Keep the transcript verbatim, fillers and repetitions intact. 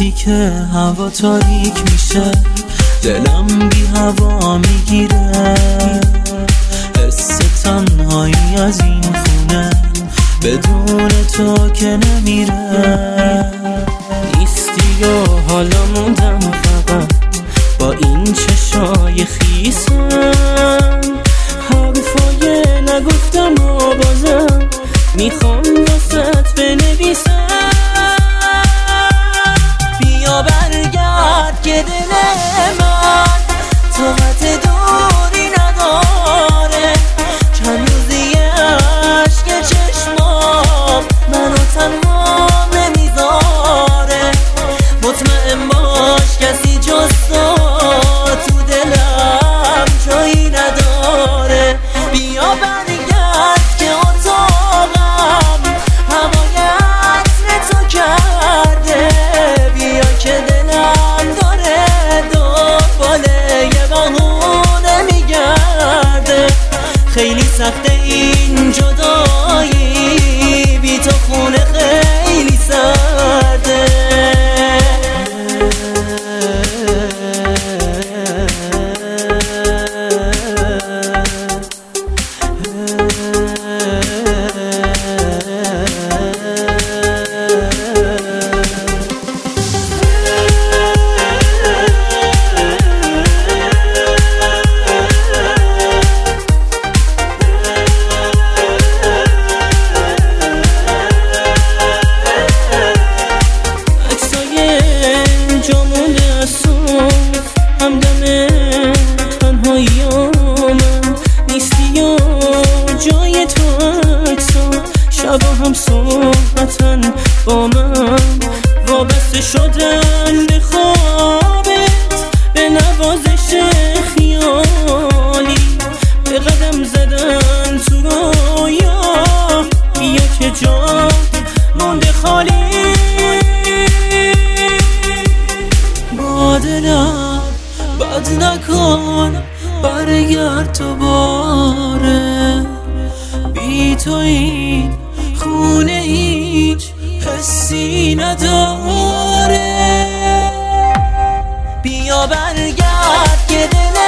وقتی که هوا تاریک میشه دلم بی هوا میگیره، حس تنهایی از این خونه بدون تو که نمیره. نیستی و حالا موندم فقط با این چشای خیسم، حرفای نگفتم و بازم میخوام واسط بنویسم. بیا برگرد که دل من طاقت دوری نداره، چند روزی عشق چشمام منو تنها نمیذاره. مطمئن باش کسی جز تو تو دلم جایی نداره. بیا برگرد که اتاقم هوای عطر تو کرده، بیا که دلم داره دنبال یه بهونه میگرده. خیلی سخته این جدایی، بی تو خونه خیلی سرده. همدم تنهاییامم نیستی و جای تو اکسا، شبا هم صحبتن با من وابسته شدن به خوابت، به نوازش خیالی به قدم زدن تو رویا. بیا که جا مونده خالی، با دلم بد نکن برگرد تو باره. بی تو این خونه هیچ حسی نداره. بیا برگرد که دل